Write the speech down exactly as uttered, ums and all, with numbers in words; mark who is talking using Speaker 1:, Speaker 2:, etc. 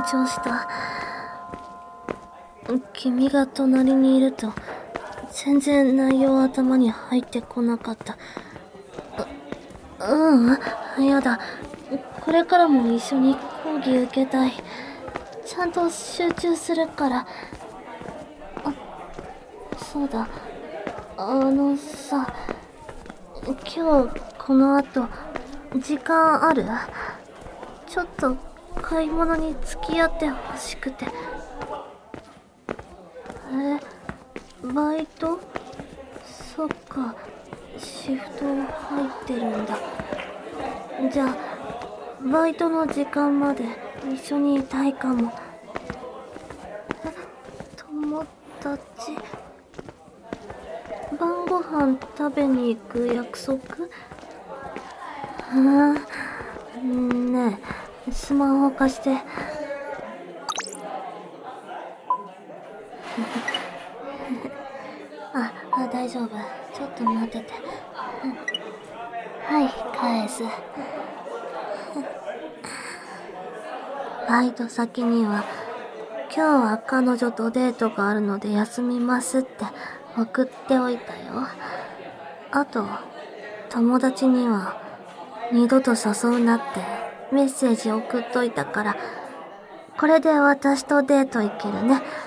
Speaker 1: 張した。君が隣にいると全然内容頭に入ってこなかった。う、うん、やだ。これからも一緒に講義受けたい。ちゃんと集中するから。あ、そうだ。あのさ、今日この後時間ある？ちょっと買い物に付き合ってほしくて。え、バイト？そっか、シフト入ってるんだ。じゃあバイトの時間まで一緒にいたいかも。え、友達？晩ご飯食べに行く約束？うん、ねえ、スマホ貸して。あ、あ、大丈夫。ちょっと待ってて。はい、返す。バイト先には、今日は彼女とデートがあるので休みますって送っておいたよ。あと、友達には、二度と誘うなってメッセージ送っといたから、これで私とデート行けるね。